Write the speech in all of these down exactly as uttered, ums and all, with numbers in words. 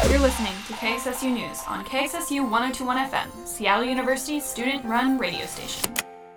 You're listening to K X S U News on K X S U one oh two point one F M, Seattle University's student-run radio station.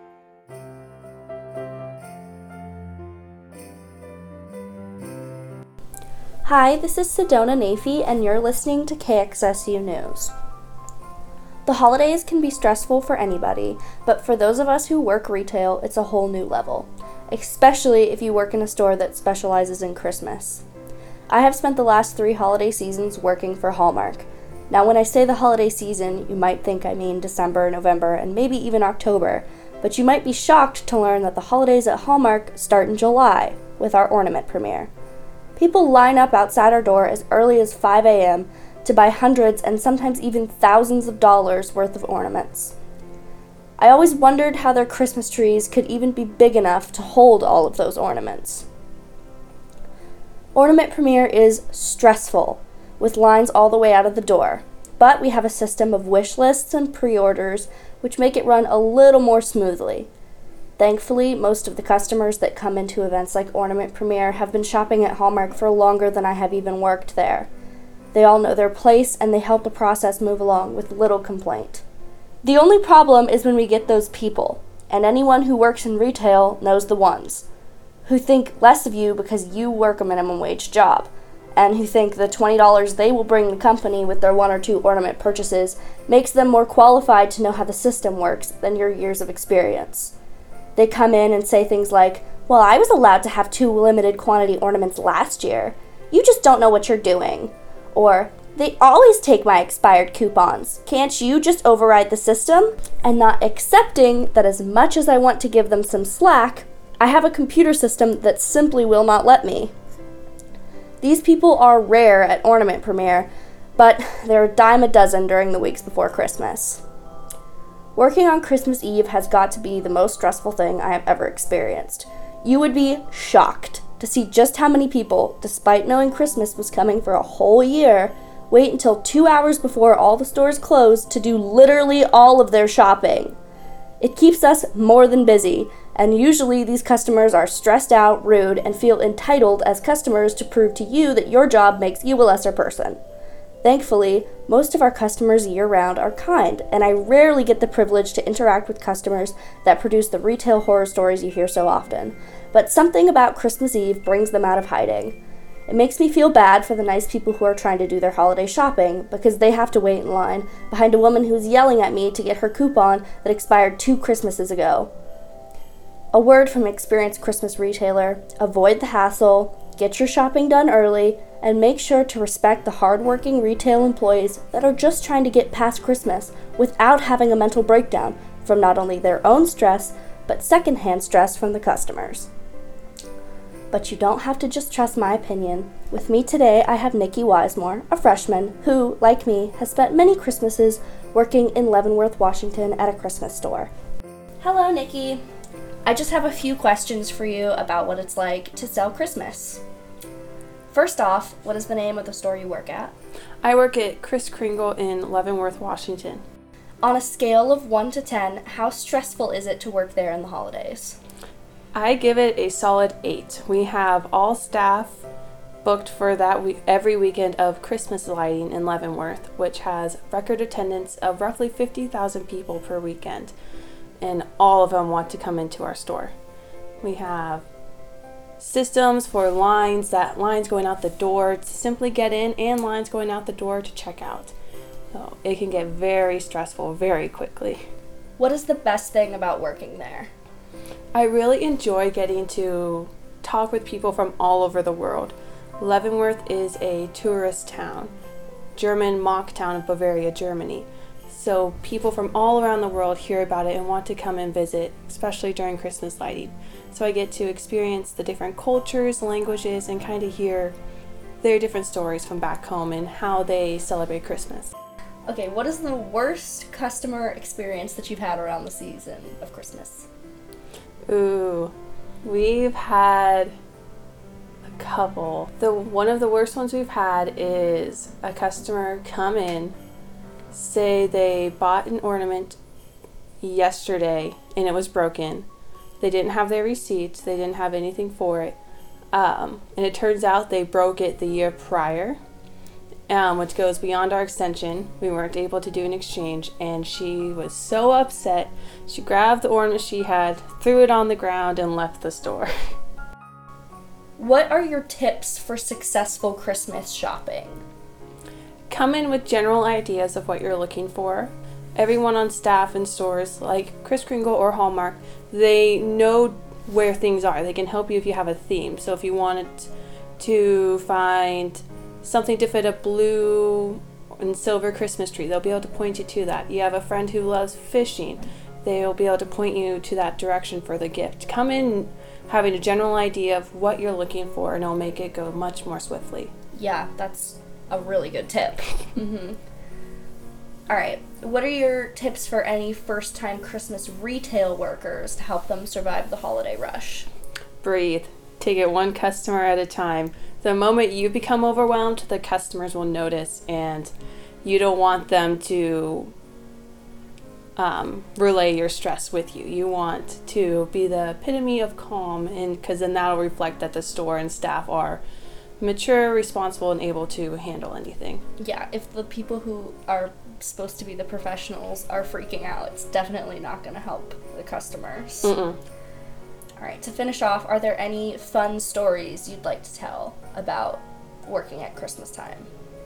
Hi, this is Sedona Nafee, and you're listening to K X S U News. The holidays can be stressful for anybody, but for those of us who work retail, it's a whole new level, especially if you work in a store that specializes in Christmas. I have spent the last three holiday seasons working for Hallmark. Now, when I say the holiday season, you might think I mean December, November, and maybe even October, but you might be shocked to learn that the holidays at Hallmark start in July with our ornament premiere. People line up outside our door as early as five a.m. to buy hundreds and sometimes even thousands of dollars worth of ornaments. I always wondered how their Christmas trees could even be big enough to hold all of those ornaments. Ornament premiere is stressful, with lines all the way out of the door, but we have a system of wish lists and pre-orders which make it run a little more smoothly. Thankfully, most of the customers that come into events like Ornament Premiere have been shopping at Hallmark for longer than I have even worked there. They all know their place, and they help the process move along with little complaint. The only problem is when we get those people, and anyone who works in retail knows the ones, who think less of you because you work a minimum wage job, and who think the twenty dollars they will bring the company with their one or two ornament purchases makes them more qualified to know how the system works than your years of experience. They come in and say things like, "Well, I was allowed to have two limited quantity ornaments last year. You just don't know what you're doing." Or, "They always take my expired coupons. Can't you just override the system?" And not accepting that as much as I want to give them some slack, I have a computer system that simply will not let me. These people are rare at Ornament Premiere, but they're a dime a dozen during the weeks before Christmas. Working on Christmas Eve has got to be the most stressful thing I have ever experienced. You would be shocked to see just how many people, despite knowing Christmas was coming for a whole year, wait until two hours before all the stores close to do literally all of their shopping. It keeps us more than busy, and usually these customers are stressed out, rude, and feel entitled as customers to prove to you that your job makes you a lesser person. Thankfully, most of our customers year-round are kind, and I rarely get the privilege to interact with customers that produce the retail horror stories you hear so often, but something about Christmas Eve brings them out of hiding. It makes me feel bad for the nice people who are trying to do their holiday shopping because they have to wait in line behind a woman who's yelling at me to get her coupon that expired two Christmases ago. A word from experienced Christmas retailer: avoid the hassle, get your shopping done early, and make sure to respect the hardworking retail employees that are just trying to get past Christmas without having a mental breakdown from not only their own stress, but secondhand stress from the customers. But you don't have to just trust my opinion. With me today, I have Nikki Wisemore, a freshman who, like me, has spent many Christmases working in Leavenworth, Washington at a Christmas store. Hello, Nikki. I just have a few questions for you about what it's like to sell Christmas. First off, what is the name of the store you work at? I work at Kris Kringle in Leavenworth, Washington. On a scale of one to ten, how stressful is it to work there in the holidays? I give it a solid eight. We have all staff booked for that week, every weekend of Christmas lighting in Leavenworth, which has record attendance of roughly fifty thousand people per weekend, and all of them want to come into our store. We have systems for lines, that lines going out the door to simply get in and lines going out the door to check out. So it can get very stressful very quickly. What is the best thing about working there? I really enjoy getting to talk with people from all over the world. Leavenworth is a tourist town, German mock town of Bavaria, Germany. So people from all around the world hear about it and want to come and visit, especially during Christmas lighting. So I get to experience the different cultures, languages, and kind of hear their different stories from back home and how they celebrate Christmas. Okay, what is the worst customer experience that you've had around the season of Christmas? Ooh, we've had a couple. The one of the worst ones we've had is a customer come in, say they bought an ornament yesterday and it was broken. They didn't have their receipts, they didn't have anything for it. Um, and it turns out they broke it the year prior. um, which goes beyond our extension. We weren't able to do an exchange, and she was so upset. She grabbed the ornament she had, threw it on the ground, and left the store. What are your tips for successful Christmas shopping? Come in with general ideas of what you're looking for. Everyone on staff in stores like Kris Kringle or Hallmark, they know where things are. They can help you if you have a theme. So if you wanted to find something to fit a blue and silver Christmas tree, they'll be able to point you to that. You have a friend who loves fishing, they'll be able to point you to that direction for the gift. Come in having a general idea of what you're looking for, and it'll make it go much more swiftly. Yeah, that's a really good tip. mm-hmm. All right, what are your tips for any first-time Christmas retail workers to help them survive the holiday rush? Breathe. Take it one customer at a time. The moment you become overwhelmed, the customers will notice, and you don't want them to um, relay your stress with you. You want to be the epitome of calm, and because then that'll reflect that the store and staff are mature, responsible, and able to handle anything. Yeah, if the people who are supposed to be the professionals are freaking out, it's definitely not going to help the customers. Mm-mm. All right, to finish off, are there any fun stories you'd like to tell about working at Christmas time?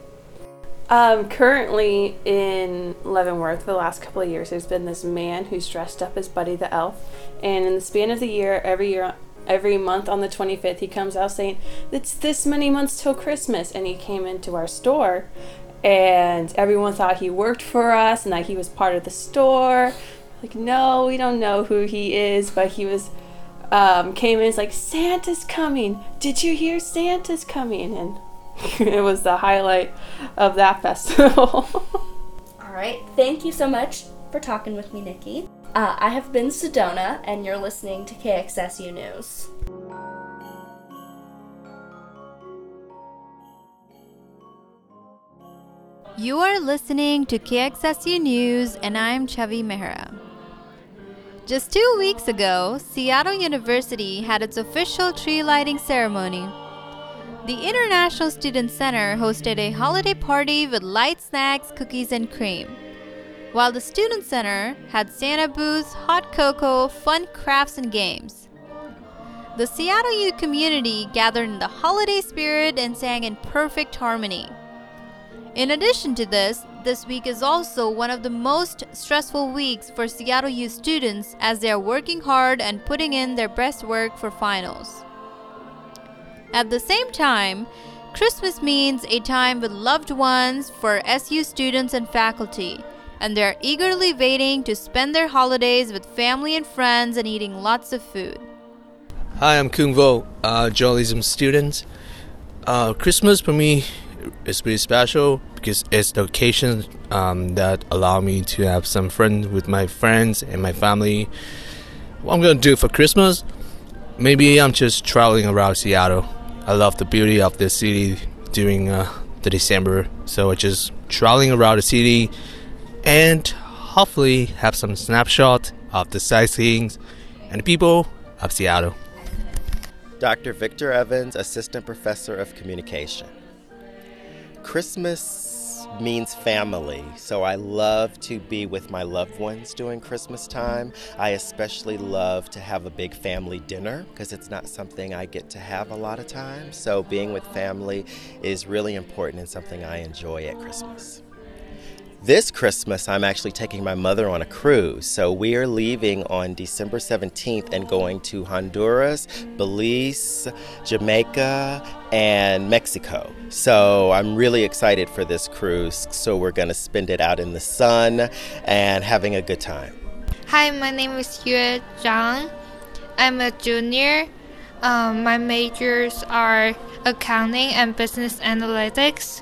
Um, currently in Leavenworth, for the last couple of years, there's been this man who's dressed up as Buddy the Elf, and in the span of the year, every year, every month on the twenty-fifth, he comes out saying, "It's this many months till Christmas," and he came into our store, and everyone thought he worked for us and that he was part of the store. Like, no, we don't know who he is, but he was, um, came in, it's like, "Santa's coming. Did you hear Santa's coming?" And it was the highlight of that festival. All right, thank you so much for talking with me, Nikki. Uh, I have been Sedona, and you're listening to K X S U News. You are listening to K X S U News, and I'm Chavi Mehra. Just two weeks ago, Seattle University had its official tree lighting ceremony. The International Student Center hosted a holiday party with light snacks, cookies, and cream, while the Student Center had Santa booths, hot cocoa, fun crafts, and games. The Seattle U community gathered in the holiday spirit and sang in perfect harmony. In addition to this, this week is also one of the most stressful weeks for Seattle U students as they are working hard and putting in their best work for finals. At the same time, Christmas means a time with loved ones for S U students and faculty, and they are eagerly waiting to spend their holidays with family and friends and eating lots of food. Hi, I'm Kung Vo, uh, journalism student. Uh, Christmas for me is pretty special because it's the occasion um, that allow me to have some fun with my friends and my family. What I'm going to do for Christmas, maybe I'm just traveling around Seattle. I love the beauty of the city during uh, the December, so I just traveling around the city and hopefully have some snapshot of the sightseeing and the people of Seattle. Doctor Victor Evans, Assistant Professor of Communication. Christmas means family, so I love to be with my loved ones during Christmas time. I especially love to have a big family dinner because it's not something I get to have a lot of times. So being with family is really important and something I enjoy at Christmas. This Christmas, I'm actually taking my mother on a cruise. So we are leaving on December seventeenth and going to Honduras, Belize, Jamaica, and Mexico. So I'm really excited for this cruise. So we're going to spend it out in the sun and having a good time. Hi, my name is Yue Zhang. I'm a junior. Um, my majors are accounting and business analytics.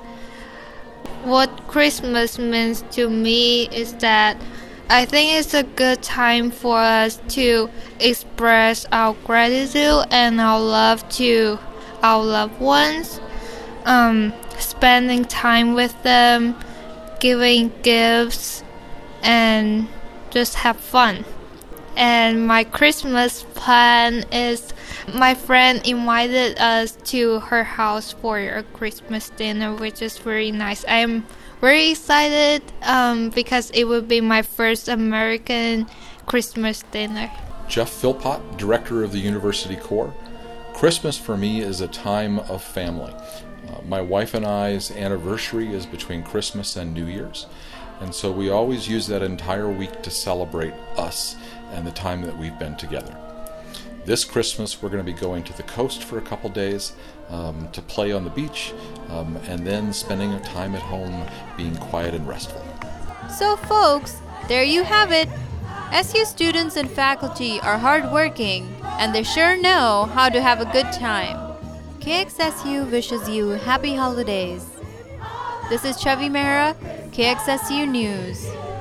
What Christmas means to me is that I think it's a good time for us to express our gratitude and our love to our loved ones, um, spending time with them, giving gifts, and just have fun. And my Christmas plan is My friend invited us to her house for a Christmas dinner, which is very nice. I'm very excited um, because it will be my first American Christmas dinner. Jeff Philpott, Director of the University Corps. Christmas for me is a time of family. Uh, my wife and I's anniversary is between Christmas and New Year's, and so we always use that entire week to celebrate us and the time that we've been together. This Christmas we're going to be going to the coast for a couple days um, to play on the beach, um, and then spending time at home being quiet and restful. So folks, there you have it. S U students and faculty are hardworking, and they sure know how to have a good time. K X S U wishes you happy holidays. This is Chavi Mehra, K X S U News.